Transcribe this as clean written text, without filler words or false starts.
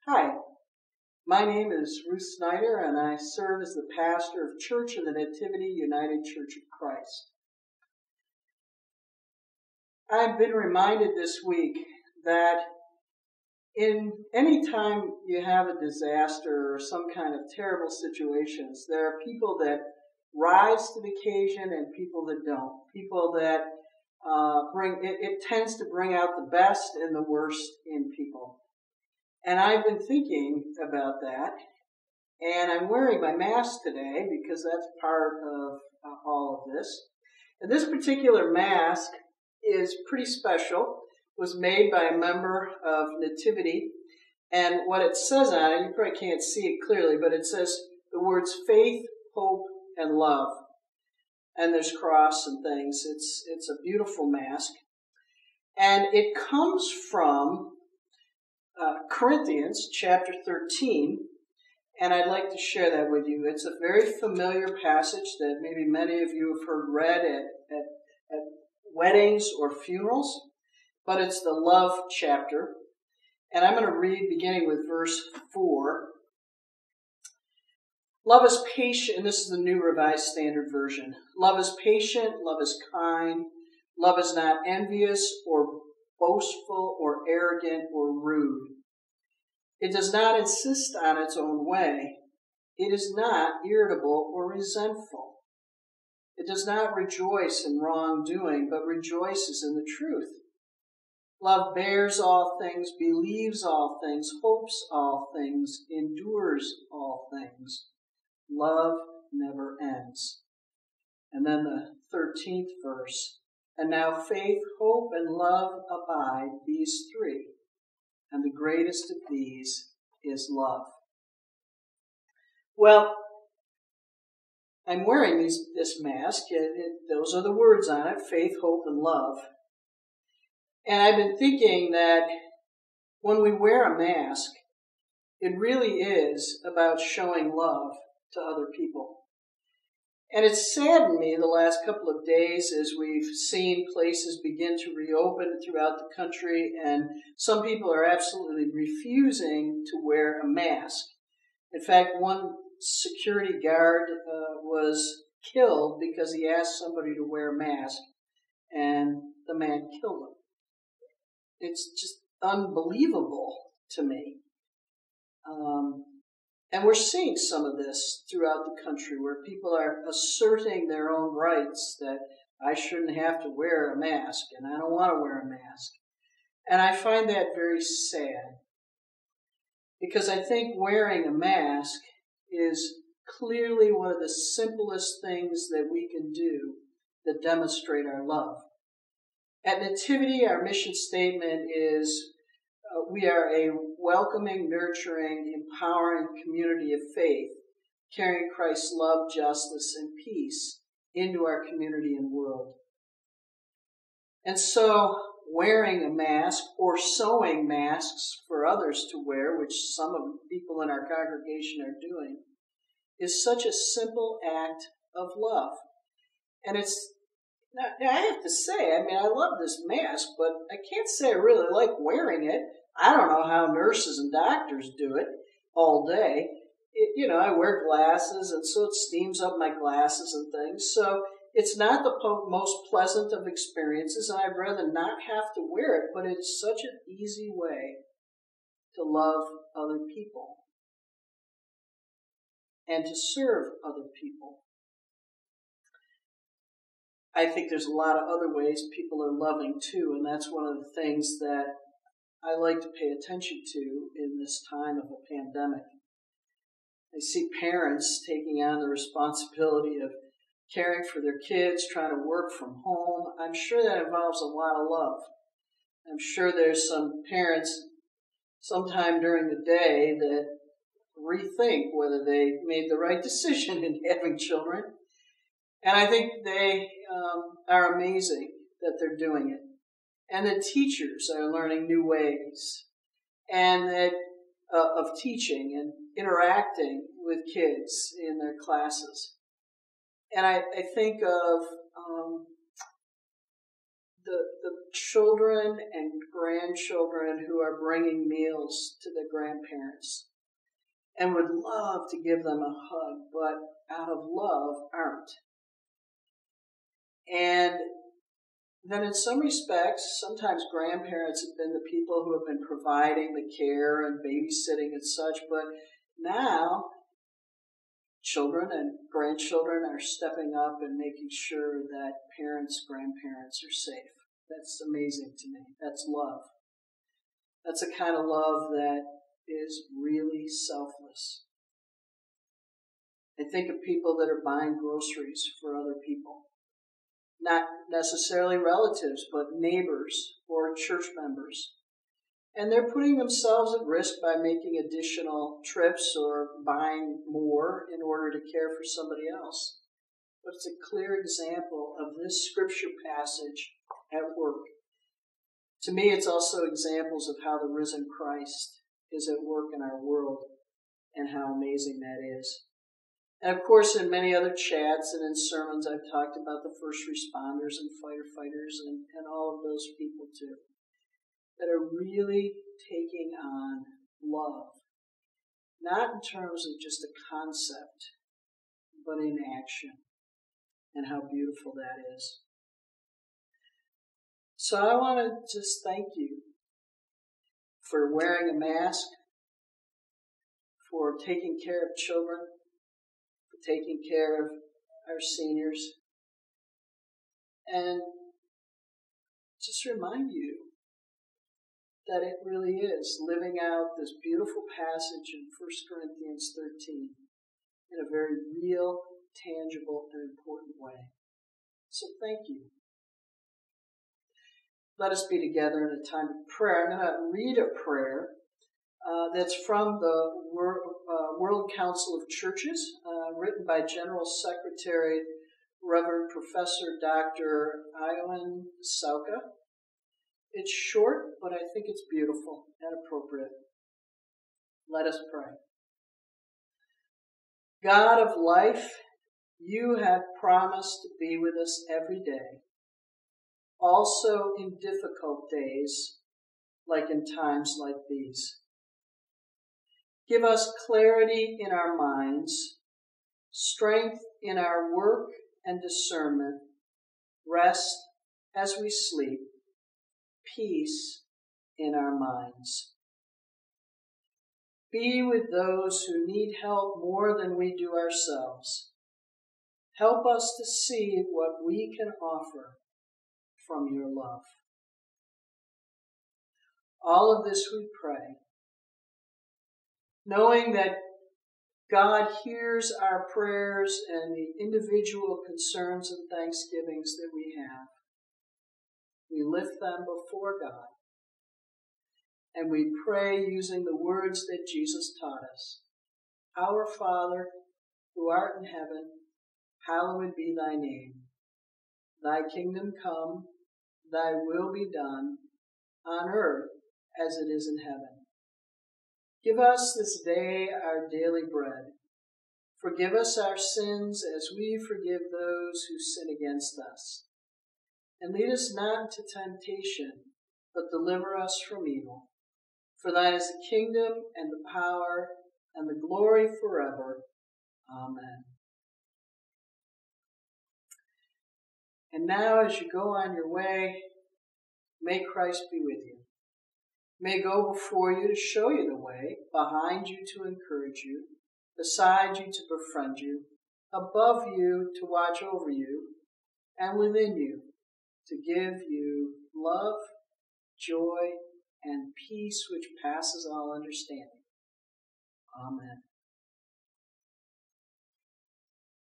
Hi, my name is Ruth Snyder, and I serve as the pastor of Church of the Nativity United Church of Christ. I've been reminded this week that in any time you have a disaster or some kind of terrible situations, there are people that rise to the occasion and people that don't. People that it tends to bring out the best and the worst in people. And I've been thinking about that. And I'm wearing my mask today because that's part of all of this. And this particular mask is pretty special. It was made by a member of Nativity. And what it says on it, you probably can't see it clearly, but it says the words faith, hope, and love. And there's cross and things. It's a beautiful mask. And it comes from Corinthians chapter 13. And I'd like to share that with you. It's a very familiar passage that maybe many of you have heard read at weddings or funerals, but it's the love chapter. And I'm going to read beginning with verse 4. Love is patient, and this is the New Revised Standard Version. Love is patient, love is kind, love is not envious or boastful or arrogant or rude. It does not insist on its own way. It is not irritable or resentful. It does not rejoice in wrongdoing, but rejoices in the truth. Love bears all things, believes all things, hopes all things, endures all things. Love never ends. And then the 13th verse. And now faith, hope, and love abide, these three. And the greatest of these is love. Well, I'm wearing this mask. Those are the words on it, faith, hope, and love. And I've been thinking that when we wear a mask, it really is about showing love to other people. And it's saddened me the last couple of days as we've seen places begin to reopen throughout the country, and some people are absolutely refusing to wear a mask. In fact, one security guard was killed because he asked somebody to wear a mask, and the man killed him. It's just unbelievable to me. And we're seeing some of this throughout the country where people are asserting their own rights that I shouldn't have to wear a mask and I don't want to wear a mask. And I find that very sad because I think wearing a mask is clearly one of the simplest things that we can do that demonstrate our love. At Nativity, our mission statement is we are a welcoming, nurturing, empowering community of faith, carrying Christ's love, justice, and peace into our community and world. And so, wearing a mask or sewing masks for others to wear, which some of the people in our congregation are doing, is such a simple act of love. And now, I have to say, I love this mask, but I can't say I really like wearing it. I don't know how nurses and doctors do it all day. I wear glasses, and so it steams up my glasses and things. So it's not the most pleasant of experiences, and I'd rather not have to wear it, but it's such an easy way to love other people and to serve other people. I think there's a lot of other ways people are loving too, and that's one of the things that I like to pay attention to in this time of a pandemic. I see parents taking on the responsibility of caring for their kids, trying to work from home. I'm sure that involves a lot of love. I'm sure there's some parents sometime during the day that rethink whether they made the right decision in having children. And I think they are amazing that they're doing it. And the teachers are learning new ways and of teaching and interacting with kids in their classes. And I think of the children and grandchildren who are bringing meals to the grandparents and would love to give them a hug, but out of love aren't. And then in some respects, sometimes grandparents have been the people who have been providing the care and babysitting and such, but now children and grandchildren are stepping up and making sure that parents, grandparents are safe. That's amazing to me. That's love. That's a kind of love that is really selfless. I think of people that are buying groceries for other people. Not necessarily relatives, but neighbors or church members. And they're putting themselves at risk by making additional trips or buying more in order to care for somebody else. But it's a clear example of this scripture passage at work. To me, it's also examples of how the risen Christ is at work in our world and how amazing that is. And of course, in many other chats and in sermons, I've talked about the first responders and firefighters and all of those people too, that are really taking on love, not in terms of just a concept, but in action, and how beautiful that is. So I want to just thank you for wearing a mask, for taking care of children, for taking care of our seniors, and just remind you that it really is living out this beautiful passage in 1 Corinthians 13 in a very real, tangible, and important way. So thank you. Let us be together in a time of prayer. I'm going to read a prayer that's from the World Council of Churches, written by General Secretary Reverend Professor Dr. Iwan Sauka. It's short, but I think it's beautiful and appropriate. Let us pray. God of life, you have promised to be with us every day, also in difficult days, like in times like these. Give us clarity in our minds, strength in our work and discernment, rest as we sleep, peace in our minds. Be with those who need help more than we do ourselves. Help us to see what we can offer from your love. All of this we pray, knowing that God hears our prayers and the individual concerns and thanksgivings that we have. We lift them before God, and we pray using the words that Jesus taught us. Our Father, who art in heaven, hallowed be thy name. Thy kingdom come, thy will be done, on earth as it is in heaven. Give us this day our daily bread. Forgive us our sins as we forgive those who sin against us. And lead us not into temptation, but deliver us from evil. For thine is the kingdom and the power and the glory forever. Amen. And now as you go on your way, may Christ be with you. May go before you to show you the way, behind you to encourage you, beside you to befriend you, above you to watch over you, and within you to give you love, joy, and peace which passes all understanding. Amen.